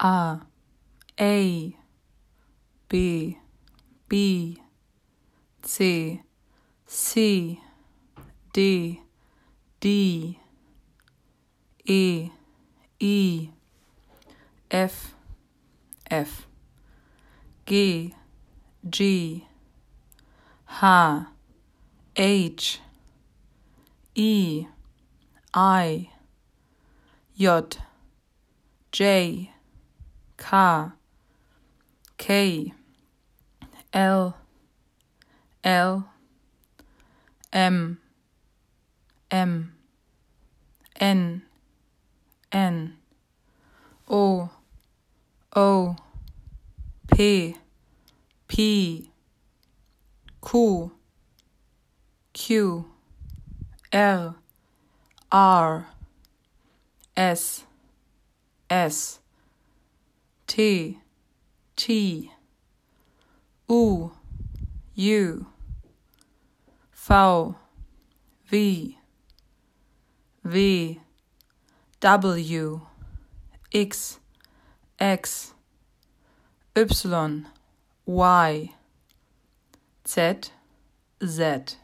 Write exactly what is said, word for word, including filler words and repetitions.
A, A, B, B, C, C, D, D, E, I, F, F, G, G, H, H, I, I, J, J, K, K, L, L, M, M, N, N, O, O, P, P, Q, Q, R, R, S, S, T, T, U, U, V, V, W, W, X, X, Y, Y, Z, Z.